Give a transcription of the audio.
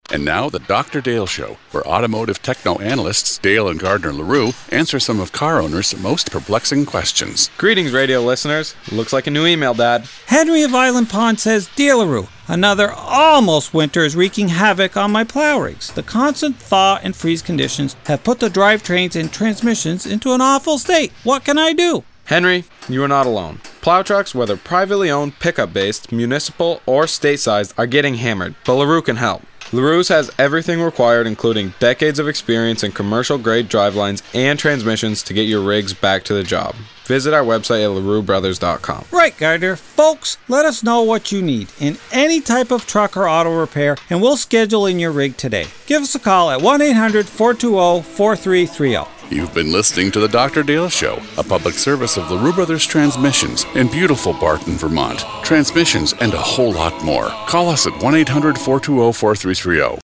And now, the Dr. Dale Show, where automotive techno-analysts Dale and Gardner LaRue answer some of car owners' most perplexing questions. Greetings, radio listeners. Looks like a new email, Dad. Henry of Island Pond says, Dear LaRue, another almost winter is wreaking havoc on my plow rigs. The constant thaw and freeze conditions have put the drivetrains and transmissions into an awful state. What can I do? Henry, you are not alone. Plow trucks, whether privately owned, pickup-based, municipal, or state-sized, are getting hammered, but LaRue can help. LaRue's has everything required, including decades of experience in commercial-grade drivelines and transmissions to get your rigs back to the job. Visit our website at LaRueBrothers.com. Right, Gardner. Folks, let us know what you need in any type of truck or auto repair, and we'll schedule in your rig today. Give us a call at 1-800-420-4330. You've been listening to the Dr. Dale Show, a public service of LaRue Brothers Transmissions in beautiful Barton, Vermont. Transmissions and a whole lot more. Call us at 1-800-420-4330.